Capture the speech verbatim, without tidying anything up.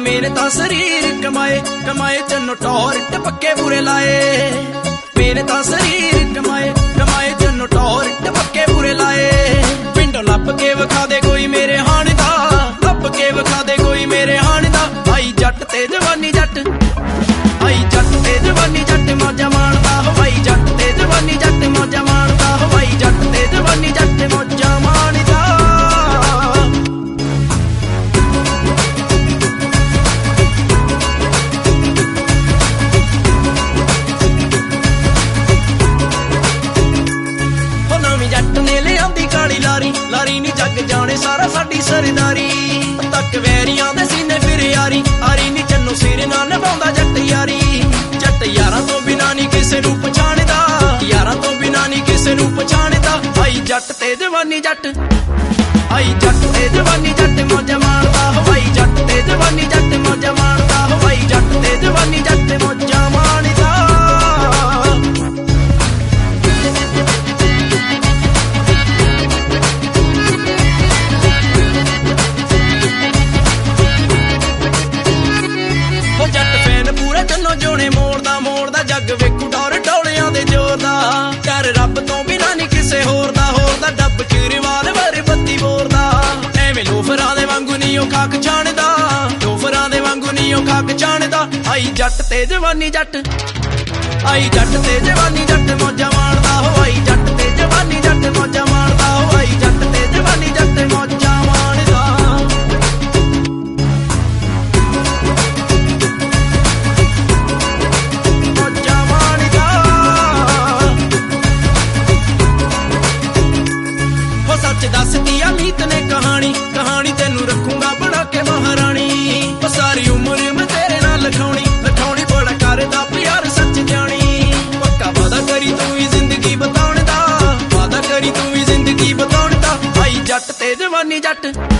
मेरे तां शरीर कमाए कमाए चन्नो टौर टपक्के बुरे लाए मेरे तां शरीर कमाए कमाए चन्नो टौर टपक्के बुरे लाए पिंडों लप के विखा दे कोई मेरे हाण दा लप के विखा दे कोई मेरे हाण दा आई जट ते जवानी जट आई जट ते जवानी जट मौजा माणदा हवाई जट ते जवानी जट मौजा माणदा हवाई जट ते जवानी जट मौजा माणदा लारी नी जग जाने सारा साडी सरदारी तक वैरियां दे सीने फिर यारी आरी नी चन्नो सिर ना निभाउंदा जट यारी जट यारां तो बिना नी किसे नूं पछाणदा यारां तो बिना नी किसे नूं पछाणदा आई जट ते जवानी जट आई जट ते जवानी जट मौजा माणदा हवाई जट ते जवानी जट मौजा माणदा हवाई जट ते जवानी जट मौजा माणदा जोने मोड़दा मोड़दा जग वेखू डोर डोलियां दे जोर दा कर रब तो बिना नी किसे होर दा होर दा डब च रिवाल्वर बत्ती बोरदा एवें लोफरां दे वांगू नी ओ खाक छाणदा लोफरां दे वांगू नी ओ खाक छाणदा आई जट ते जवानी जट आई जट ते जवानी जट मौजा माणदा हो आई जट ते जवानी जट मौजा माणदा हो आई जट ते जवानी जट मौजा माणदा दसदी अमीत ने कहानी कहानी तेनू रखूंगा बना के महारानी सारी उम्र मैं तेरे नाल लखाउणी लखाउणी बड़ा करदा प्यार सच जानी पक्का वादा करी तू ही जिंदगी बताउण दा वादा करी तू ही जिंदगी बताउण दा आई जट ते जवानी जट